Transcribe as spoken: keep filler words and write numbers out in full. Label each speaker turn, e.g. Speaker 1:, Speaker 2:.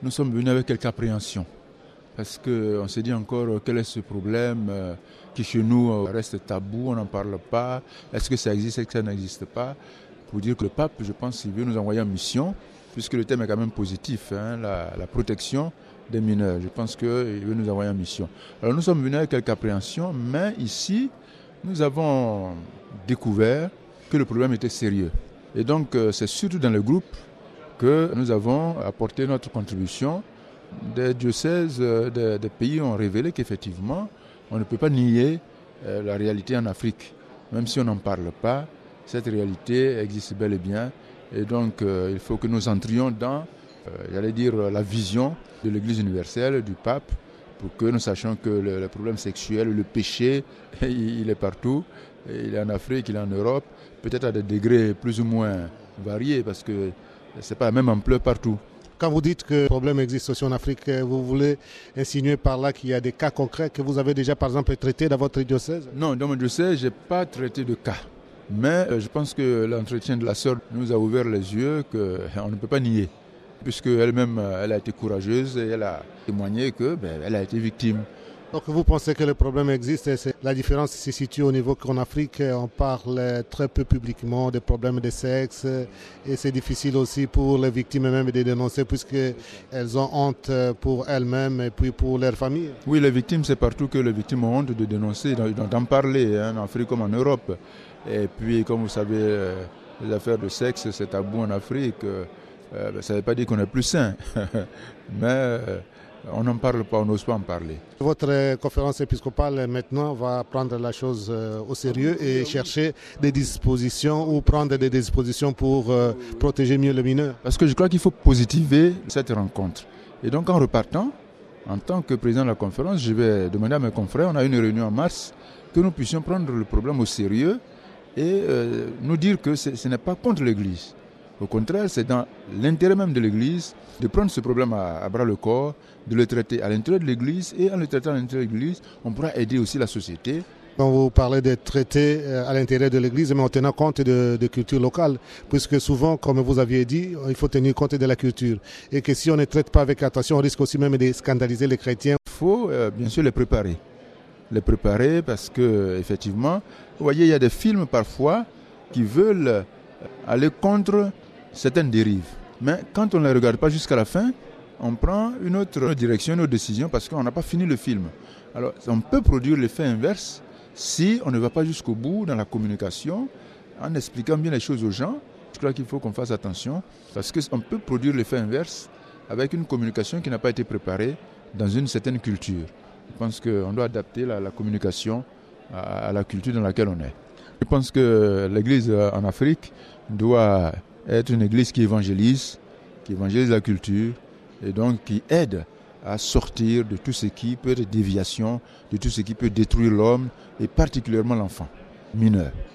Speaker 1: nous sommes venus avec quelques appréhensions. Parce qu'on s'est dit encore quel est ce problème euh, qui chez nous euh, reste tabou, on n'en parle pas. Est-ce que ça existe, est-ce que ça n'existe pas? Pour dire que le pape, je pense qu'il veut nous envoyer en mission, puisque le thème est quand même positif, hein, la, la protection des mineurs. Je pense qu'il veut nous envoyer en mission. Alors nous sommes venus avec quelques appréhensions, mais ici, nous avons découvert que le problème était sérieux. Et donc euh, c'est surtout dans le groupe que nous avons apporté notre contribution. Des diocèses, des, des pays ont révélé qu'effectivement, on ne peut pas nier euh, la réalité en Afrique. Même si on n'en parle pas, cette réalité existe bel et bien. Et donc, euh, il faut que nous entrions dans, euh, j'allais dire, la vision de l'Église universelle, du pape, pour que nous sachions que le, le problème sexuel, le péché, il est partout. Il est en Afrique, il est en Europe, peut-être à des degrés plus ou moins variés, parce que ce n'est pas la même ampleur partout.
Speaker 2: Quand vous dites que le problème existe aussi en Afrique, vous voulez insinuer par là qu'il y a des cas concrets que vous avez déjà, par exemple, traités dans votre diocèse?
Speaker 1: Non, dans mon diocèse, je n'ai pas traité de cas. Mais je pense que l'entretien de la sœur nous a ouvert les yeux qu'on ne peut pas nier. Puisqu'elle-même, elle a été courageuse et elle a témoigné qu'elle ben, a été victime.
Speaker 2: Donc vous pensez que le problème existe et c'est la différence se situe au niveau qu'en Afrique, on parle très peu publiquement des problèmes de sexe et c'est difficile aussi pour les victimes même de dénoncer puisqu'elles ont honte pour elles-mêmes et puis pour leur famille.
Speaker 1: Oui, les victimes, c'est partout que les victimes ont honte de dénoncer, d'en parler, hein, en Afrique comme en Europe. Et puis, comme vous savez, les affaires de sexe, c'est tabou en Afrique. Euh, ça ne veut pas dire qu'on est plus sain, mais euh, on n'en parle pas, on n'ose pas en parler.
Speaker 2: Votre conférence épiscopale maintenant va prendre la chose euh, au sérieux et chercher des dispositions ou prendre des dispositions pour euh, protéger mieux le mineur.
Speaker 1: Parce que je crois qu'il faut positiver cette rencontre. Et donc en repartant, en tant que président de la conférence, je vais demander à mes confrères, on a une réunion en mars, que nous puissions prendre le problème au sérieux et euh, nous dire que ce n'est pas contre l'Église. Au contraire, c'est dans l'intérêt même de l'Église de prendre ce problème à, à bras le corps, de le traiter à l'intérieur de l'Église et en le traitant à l'intérieur de l'Église, on pourra aider aussi la société.
Speaker 2: Quand vous parlez de traiter à l'intérieur de l'Église, mais en tenant compte de, de culture locale, puisque souvent, comme vous aviez dit, il faut tenir compte de la culture. Et que si on ne traite pas avec attention, on risque aussi même de scandaliser les chrétiens.
Speaker 1: Il faut euh, bien sûr les préparer. Les préparer parce que effectivement, vous voyez, il y a des films parfois qui veulent aller contre certaines dérives. Mais quand on ne les regarde pas jusqu'à la fin, on prend une autre direction, une autre décision parce qu'on n'a pas fini le film. Alors, on peut produire l'effet inverse si on ne va pas jusqu'au bout dans la communication, en expliquant bien les choses aux gens. Je crois qu'il faut qu'on fasse attention parce qu'on peut produire l'effet inverse avec une communication qui n'a pas été préparée dans une certaine culture. Je pense qu'on doit adapter la, la communication à, à la culture dans laquelle on est. Je pense que l'Église en Afrique doit être une Église qui évangélise, qui évangélise la culture et donc qui aide à sortir de tout ce qui peut être déviation, de tout ce qui peut détruire l'homme et particulièrement l'enfant mineur.